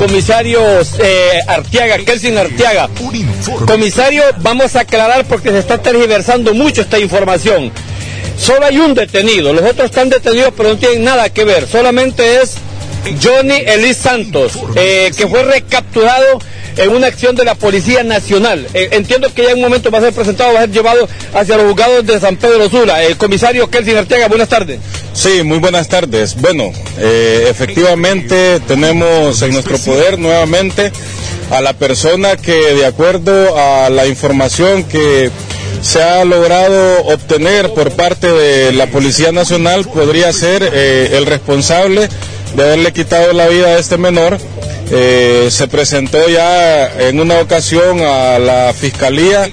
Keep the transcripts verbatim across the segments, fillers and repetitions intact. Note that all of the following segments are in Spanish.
comisario eh, Arteaga, Kelsin Arteaga. Comisario, vamos a aclarar porque se está tergiversando mucho esta información. Solo hay un detenido, los otros están detenidos pero no tienen nada que ver, solamente es Johnny Elís Santos, eh, que fue recapturado en una acción de la Policía Nacional. Eh, entiendo que ya en un momento va a ser presentado, va a ser llevado hacia los juzgados de San Pedro Sula. El comisario Kelsin Arteaga, buenas tardes. Sí, muy buenas tardes. Bueno, eh, efectivamente tenemos en nuestro poder nuevamente a la persona que, de acuerdo a la información que se ha logrado obtener por parte de la Policía Nacional, podría ser eh, el responsable de haberle quitado la vida a este menor. Eh, se presentó ya en una ocasión a la Fiscalía.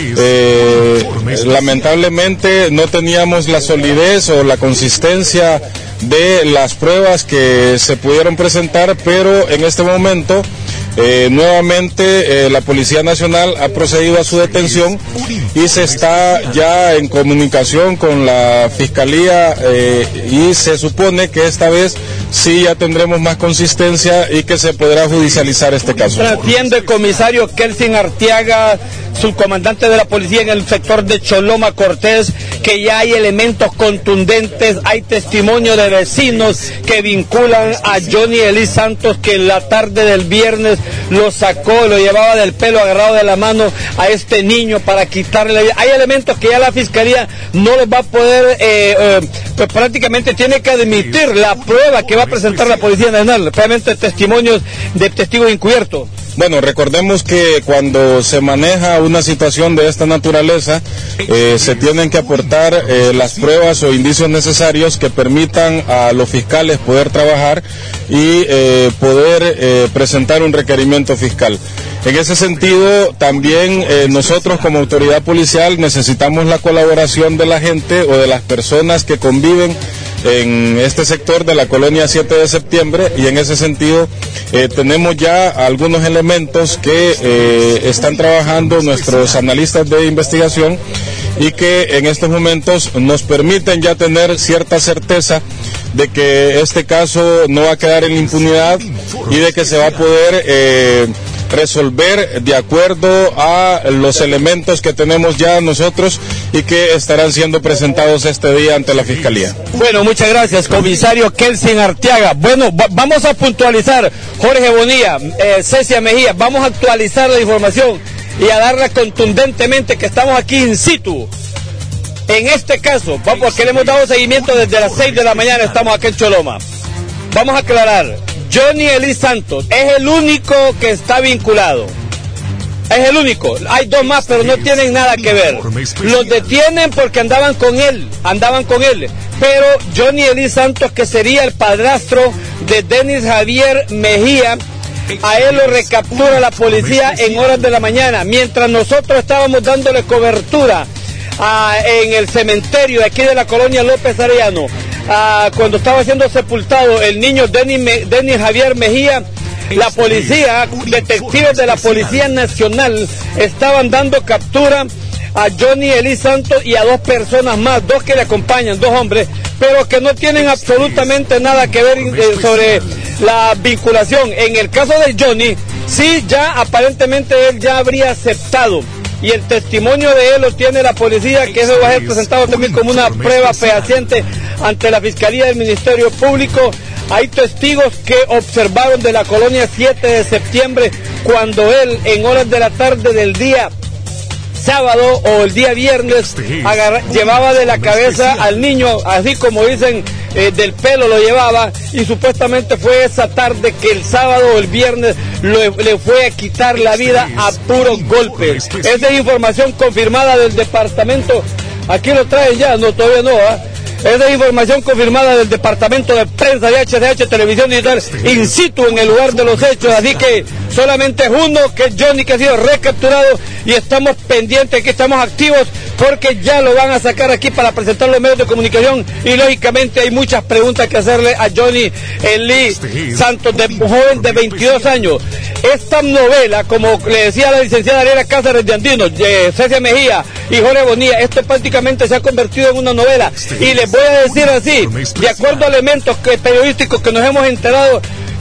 Eh, lamentablemente no teníamos la solidez o la consistencia de las pruebas que se pudieron presentar, pero en este momento Eh, nuevamente eh, la Policía Nacional ha procedido a su detención y se está ya en comunicación con la Fiscalía eh, y se supone que esta vez sí ya tendremos más consistencia y que se podrá judicializar este caso. Trasciende el comisario Kelsin Arteaga, subcomandante de la policía en el sector de Choloma Cortés, que ya hay elementos contundentes, hay testimonio de vecinos que vinculan a Johnny Elís Santos, que en la tarde del viernes lo sacó, lo llevaba del pelo agarrado de la mano a este niño para quitarle la vida. Hay elementos que ya la Fiscalía no los va a poder, eh, eh, pues prácticamente tiene que admitir la prueba que va a presentar la Policía Nacional, realmente testimonios de testigos encubiertos. Bueno, recordemos que cuando se maneja una situación de esta naturaleza, eh, se tienen que aportar eh, las pruebas o indicios necesarios que permitan a los fiscales poder trabajar y eh, poder eh, presentar un requerimiento fiscal. En ese sentido, también eh, nosotros como autoridad policial necesitamos la colaboración de la gente o de las personas que conviven en este sector de la colonia siete de septiembre, y en ese sentido eh, tenemos ya algunos elementos que eh, están trabajando nuestros analistas de investigación y que en estos momentos nos permiten ya tener cierta certeza de que este caso no va a quedar en impunidad y de que se va a poder eh, resolver de acuerdo a los elementos que tenemos ya nosotros y que estarán siendo presentados este día ante la Fiscalía. Bueno, muchas gracias, comisario Kelsin Arteaga. Bueno, va vamos a puntualizar, Jorge Bonilla, eh, Cecia Mejía, vamos a actualizar la información y a darla contundentemente que estamos aquí in situ. En este caso, vamos, porque le hemos dado seguimiento desde las seis de la mañana, estamos aquí en Choloma. Vamos a aclarar, Johnny Elís Santos es el único que está vinculado. Es el único. Hay dos más, pero no tienen nada que ver. Los detienen porque andaban con él, andaban con él. Pero Johnny Elís Santos, que sería el padrastro de Denis Javier Mejía, a él lo recaptura la policía en horas de la mañana, mientras nosotros estábamos dándole cobertura a, en el cementerio de aquí de la colonia López Arellano. Ah, cuando estaba siendo sepultado el niño Denis, Me, Denis Javier Mejía, la policía, detectives de la Policía Nacional estaban dando captura a Johnny Elís Santos y a dos personas más, dos que le acompañan, dos hombres, pero que no tienen absolutamente nada que ver eh, sobre la vinculación. En el caso de Johnny, sí, ya aparentemente él ya habría aceptado, y el testimonio de él lo tiene la policía, que eso va a ser presentado también como una prueba fehaciente ante la Fiscalía del Ministerio Público. Hay testigos que observaron de la colonia siete de septiembre cuando él, en horas de la tarde del día sábado o el día viernes, agarra, llevaba de la cabeza al niño, así como dicen, eh, del pelo lo llevaba, y supuestamente fue esa tarde que el sábado o el viernes lo, le fue a quitar la vida a puros golpes. Esa es información confirmada del departamento. Aquí lo traen ya, no, todavía no, ¿ah? ¿eh? Esa es información confirmada del Departamento de Prensa de H D H Televisión Digital, in situ en el lugar de los hechos, así que solamente es uno, que es Johnny, que ha sido recapturado, y estamos pendientes, que estamos activos, porque ya lo van a sacar aquí para presentar los medios de comunicación, y lógicamente hay muchas preguntas que hacerle a Johnny Elís Santos, de un joven de veintidós años. Esta novela, como le decía la licenciada Ariela Cáceres de Andino, eh, Cecia Mejía y Jorge Bonilla, esto prácticamente se ha convertido en una novela, y les voy a decir así, de acuerdo a elementos que, periodísticos que nos hemos enterado,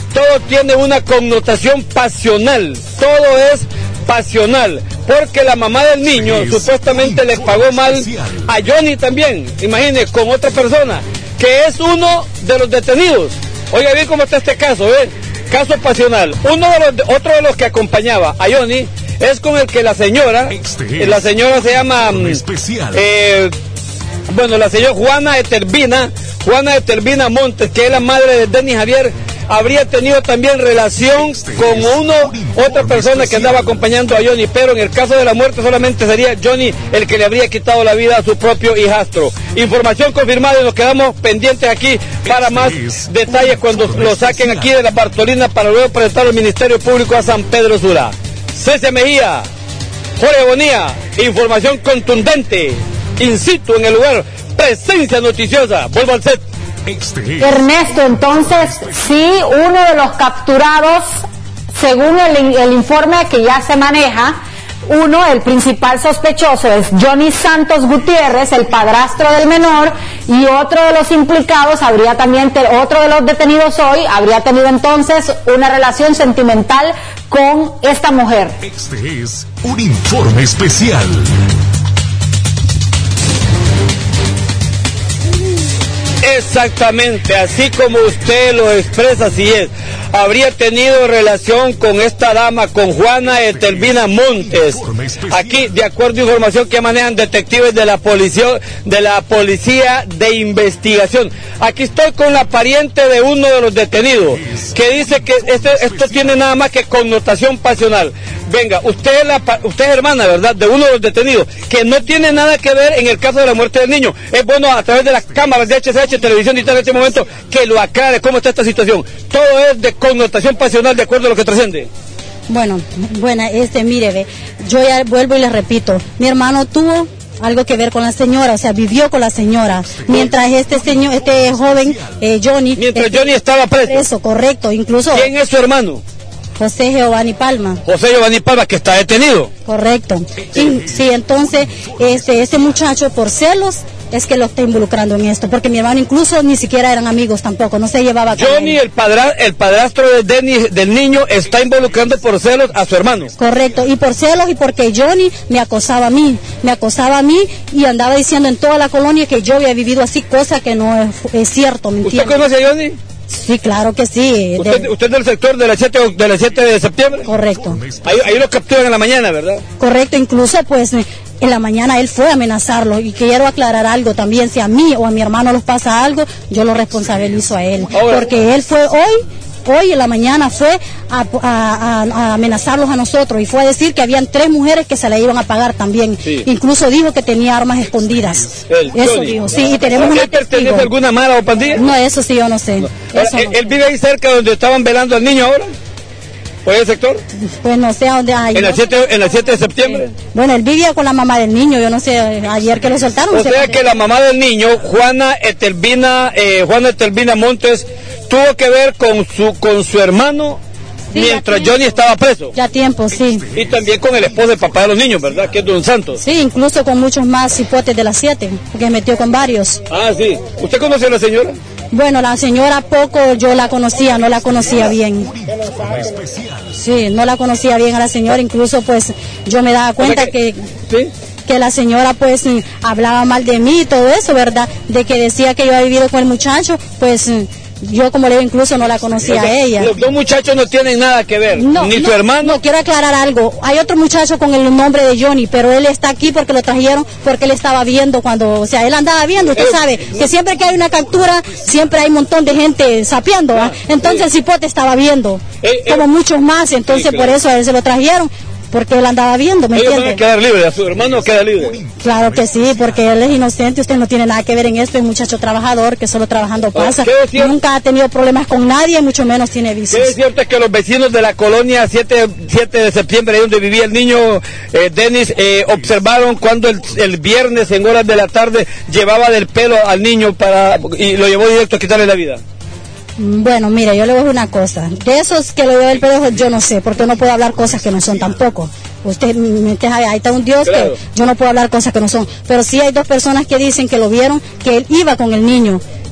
todo tiene una connotación pasional, todo es pasional, porque la mamá del niño supuestamente le pagó mal a Johnny también, imagínese, con otra persona, que es uno de los detenidos. Oiga bien cómo está este caso, ¿eh? Caso pasional. Uno de los, otro de los que acompañaba a Johnny es con el que la señora, la señora se llama, eh, bueno, la señora Juana Etelvina, Juana Etelvina Montes, que es la madre de Denis Javier, habría tenido también relación con uno, otra persona que andaba acompañando a Johnny, pero en el caso de la muerte solamente sería Johnny el que le habría quitado la vida a su propio hijastro. Información confirmada y nos quedamos pendientes aquí para más detalles cuando lo saquen aquí de la Bartolina para luego presentar al Ministerio Público a San Pedro Sula. Cecia Mejía, Jorge Bonilla, información contundente, in situ en el lugar, presencia noticiosa. Vuelvo al set. Ernesto, entonces, sí, uno de los capturados, según el, el informe que ya se maneja, uno, el principal sospechoso es Johnny Santos Gutiérrez, el padrastro del menor, y otro de los implicados habría también, otro de los detenidos hoy, habría tenido entonces una relación sentimental con esta mujer. Este es un informe especial. Exactamente, así como usted lo expresa, así es. Habría tenido relación con esta dama, con Juana Etelvina Montes. Aquí, de acuerdo a información que manejan detectives de la policía, de la policía de investigación. Aquí estoy con la pariente de uno de los detenidos, que dice que este, esto tiene nada más que connotación pasional. Venga, usted es, la, usted es hermana, ¿verdad?, de uno de los detenidos, que no tiene nada que ver en el caso de la muerte del niño. Es bueno a través de las cámaras de H C H, televisión digital en este momento, que lo aclare cómo está esta situación. Todo es de connotación pasional, de acuerdo a lo que trasciende. Bueno, bueno, este, mire, ve, yo ya vuelvo y le repito, mi hermano tuvo algo que ver con la señora, o sea, vivió con la señora, mientras este señor, este joven, eh, Johnny... Mientras este, Johnny estaba preso. Preso, correcto, incluso... ¿Quién es su hermano? José Giovanni Palma. José Giovanni Palma, que está detenido. Correcto. Sí, sí, entonces, este, este muchacho por celos es que lo está involucrando en esto, porque mi hermano incluso ni siquiera eran amigos tampoco, no se llevaba con Johnny, él. el, padra, el padrastro de Denis, del niño, está involucrando por celos a su hermano. Correcto, y por celos y porque Johnny me acosaba a mí, me acosaba a mí y andaba diciendo en toda la colonia que yo había vivido así, cosa que no es, es cierto, ¿me entiende? ¿Usted conoce a Johnny? Sí, claro que sí. ¿Usted, de... usted es del sector de la siete de, la siete de septiembre? Correcto. Ahí, ahí lo capturan en la mañana, ¿verdad? Correcto, incluso pues en la mañana él fue a amenazarlo, y quiero aclarar algo también, si a mí o a mi hermano les pasa algo, yo lo responsabilizo a él, ahora, porque él fue hoy, hoy en la mañana fue a, a, a, a amenazarlos a nosotros, y fue a decir que habían tres mujeres que se la iban a pagar también, sí. Incluso dijo que tenía armas escondidas, el eso Johnny. dijo, sí, y tenemos una ¿Él pertenece a alguna mala o pandilla? No, eso sí yo no sé. No. Ahora, eso él, no ¿Él sé. vive ahí cerca donde estaban velando al niño ahora? ¿Por el sector? Pues no sé a dónde hay. ¿En la siete, en la siete de septiembre? Bueno, él vivía con la mamá del niño, yo no sé, ayer que lo soltaron. O sea que la mamá del niño, Juana Etelvina, eh, Juana Etelvina Montes, tuvo que ver con su, con su hermano, sí, mientras Johnny estaba preso. Ya tiempo, sí. Y también con el esposo del papá de los niños, ¿verdad? Que es Don Santos. Sí, incluso con muchos más hipotes de las siete, porque metió con varios. Ah, sí. ¿Usted conoce a la señora? Bueno, la señora poco yo la conocía, no la conocía bien. Sí, no la conocía bien a la señora, incluso pues yo me daba cuenta, o sea que, que, ¿sí? que la señora pues hablaba mal de mí y todo eso, ¿verdad? De que decía que yo había vivido con el muchacho, pues... Yo, como le digo, incluso no la conocía, o sea, a ella. Los dos muchachos no tienen nada que ver, no, ni no, su hermano. No, quiero aclarar algo. Hay otro muchacho con el nombre de Johnny, pero él está aquí porque lo trajeron, porque él estaba viendo cuando, o sea, él andaba viendo, usted sabe, que siempre que hay una captura, siempre hay un montón de gente sapeando, ¿va? Entonces el cipote estaba viendo, eh, eh, como muchos más, entonces sí, claro. Por eso a él se lo trajeron. Porque él andaba viendo, ¿me entiende? Ellos van a quedar libre, a su hermano queda libre. Claro que sí, porque él es inocente, usted no tiene nada que ver en esto, es un muchacho trabajador que solo trabajando pasa, nunca ha tenido problemas con nadie, mucho menos tiene vicios. ¿Qué es cierto? Es que los vecinos de la colonia siete de septiembre, ahí donde vivía el niño eh, Denis, eh, observaron cuando el, el viernes en horas de la tarde llevaba del pelo al niño para y lo llevó directo a quitarle la vida? Bueno, mire, yo le voy a decir una cosa. De esos que lo veo el pedo, yo no sé, porque no puedo hablar cosas que no son tampoco. Usted, ahí está un Dios, claro, que yo no puedo hablar cosas que no son. Pero sí hay dos personas que dicen que lo vieron, que él iba con el niño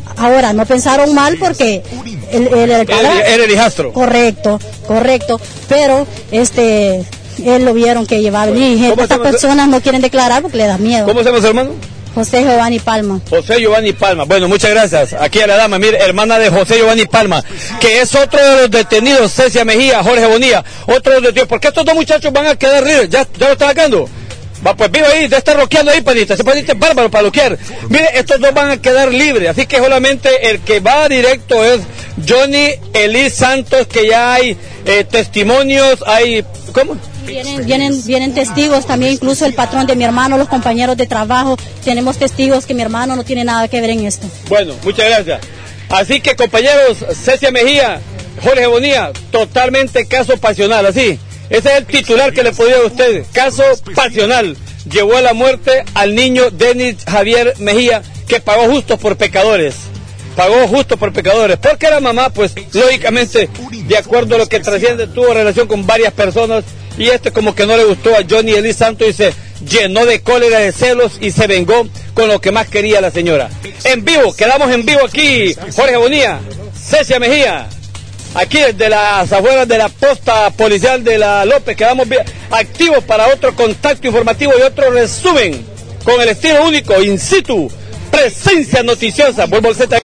Ahora, no pensaron mal porque el, el, el era, era el hijastro. Correcto, correcto, pero este, él lo vieron que llevaba, y estas personas no quieren declarar porque le da miedo. ¿Cómo se llama su hermano? José Giovanni Palma. José Giovanni Palma. Bueno, muchas gracias. Aquí a la dama, mire, hermana de José Giovanni Palma, que es otro de los detenidos, Cecia Mejía, Jorge Bonilla, otro de los detenidos. ¿Por qué estos dos muchachos van a quedar libres? ¿Ya, ya lo están sacando? Va, pues vive ahí, ya está roqueando ahí, panita. Ese panita es bárbaro para loquear. Mire, estos dos van a quedar libres. Así que solamente el que va directo es Johnny Eli Santos, que ya hay eh, testimonios, hay... ¿Cómo? Vienen, vienen, vienen testigos también, incluso el patrón de mi hermano, los compañeros de trabajo. Tenemos testigos que mi hermano no tiene nada que ver en esto. Bueno, muchas gracias. Así que, compañeros, Cecia Mejía, Jorge Bonilla, totalmente caso pasional, así. Ese es el titular que le podía a usted. Caso pasional. Llevó a la muerte al niño Denis Javier Mejía, que pagó justo por pecadores. Pagó justo por pecadores. Porque la mamá, pues, lógicamente, de acuerdo a lo que trasciende, tuvo relación con varias personas. Y este como que no le gustó a Johnny Eli Santos y se llenó de cólera, de celos y se vengó con lo que más quería la señora. En vivo, quedamos en vivo aquí. Jorge Bonilla, Cecia Mejía. Aquí desde las afueras de la posta policial de la López, quedamos activos para otro contacto informativo y otro resumen con el estilo único, in situ, presencia noticiosa. Vuelvo al Z.